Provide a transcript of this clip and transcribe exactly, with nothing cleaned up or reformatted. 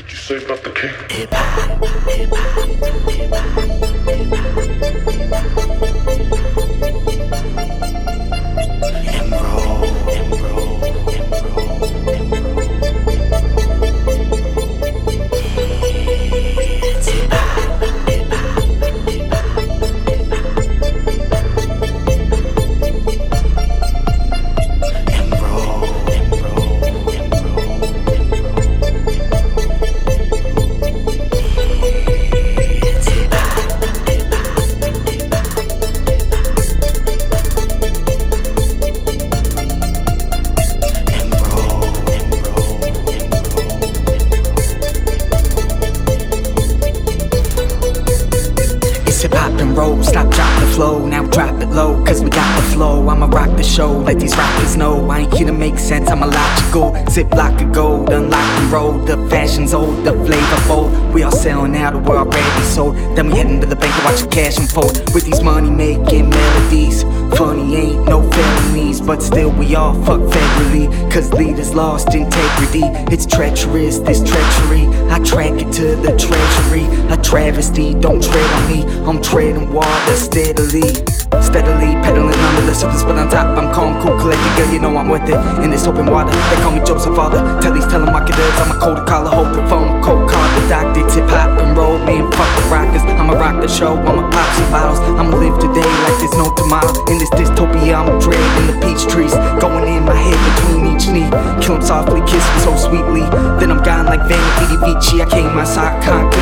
What you say about the king? Hip hop, hip hop, hip hop, hip hop. And roll, and roll, and roll, and roll. It's hip hop, hip hop, hip hop, hip hop. And roll, and roll, and roll, and roll. It's hip hop, hip hop, hip hop. And roll, and roll, and roll. It's hip hop and roll, stop, drop the flow, now drop it low, cause we got the flow. I'ma rock the show, let these rappers know I ain't here to make sense, I'm a logical. Zip lock of gold, unlock and roll, the fashion's old, the flavor bold. We all selling out, we're already sold. Then we head into the bank to watch the cash unfold. With these money making melodies, funny ain't no felonies, but still we all fuck federally, cause leaders lost integrity. It's treacherous, this treachery, I track it to the treasury. A travesty, don't tread on me, I'm treading water steadily. Steadily pedaling under the surface, but on top I'm calm, cool, collected. Girl, you know I'm with it in this open water. They call me Joseph Father. Tell these telemarketers I'm a cold collar, hold the phone, cold card the doctor. Tip hop and roll, me and fuck the rockers. I'ma rock the show, I'ma pop some bottles. I'ma live today like there's no tomorrow. In this dystopia, I'm dreading the peach trees, going in my head between each knee. Kill him softly, kiss him so sweetly, then I'm gone like Vanity Vici. I came outside, can't